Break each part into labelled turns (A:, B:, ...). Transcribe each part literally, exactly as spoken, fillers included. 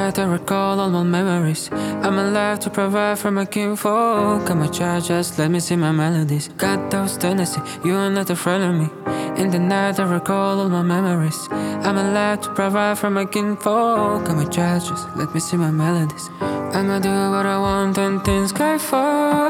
A: night I recall all my memories. I'm alive to provide for my kinfolk. I'm a child, just let me sing my melodies. Got those tendencies, you are not afraid of me. In the night I recall all my memories. I'm alive to provide for my kinfolk. I'm a child, just let me sing my melodies. I'ma do what I want and things go for.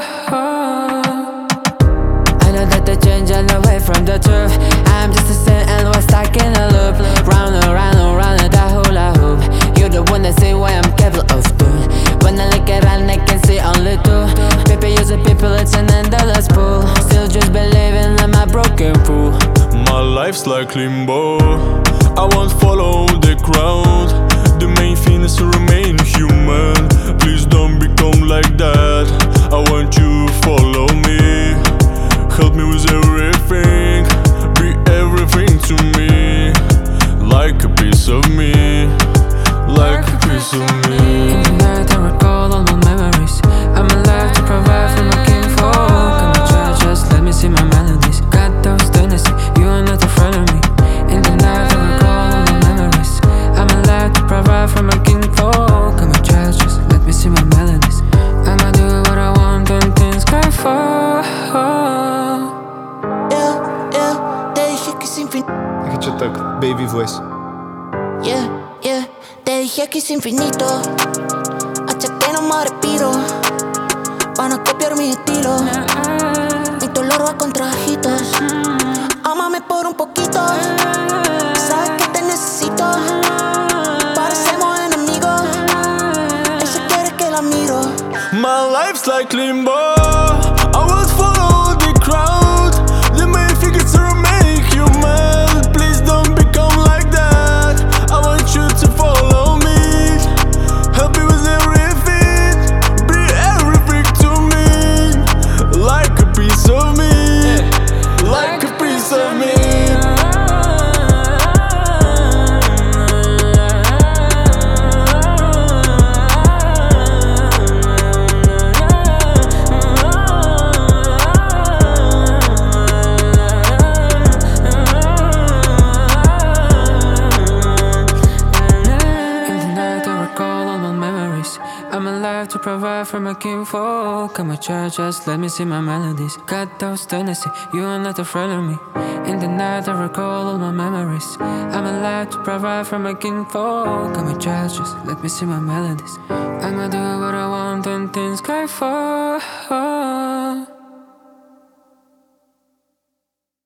A: I know that the change and away from the truth. I'm just a sin and we're stuck in a loop. Round and round and round and that hula hoop. You're the one that say what I'm capable of doing. When I look around I can see only two people using people, it's an endless pool. Still just believing I'm a broken fool.
B: My life's like limbo, I won't follow the crowd. The main thing is to remain human. Please don't become like that. I want you to follow me. Help me with everything, be everything to me. Like a piece of me, like a piece of me.
A: In the night I recall all my memories. I'm alive to provide for my kinfolk. I'm a child, just let me sing my melodies. Got those tendencies, you are not afraid of me. In the night I recall all my memories. I'm alive to provide for my kinfolk. I'm a child, just let me sing my melodies. I'ma do what I want and things go for.
C: Dije, что так, baby voice.
D: Yeah, yeah, te dije que es infinito. Hasta que no me respiro. Van a copiar mi estilo. Mi dolor va con trajitos. Ámame por un poquito. Sabes que te necesito. Parecemos enemigos. Ella quiere que la miro.
B: My life's like limbo, I won't follow the crowd. The main thing is to make you mad. Please don't become like that. I want you to follow me. Help me with everything, be everything to me. Like a piece of me, like a piece of me.
A: I'm alive to provide for my kinfolk. I'm a child, just let me sing my melodies. Got those tendencies, you are not afraid of me. In the night I recall all my memories. I'm alive to provide for my kinfolk. I'm a child, just let me sing my melodies. I'ma do what I want and things go for.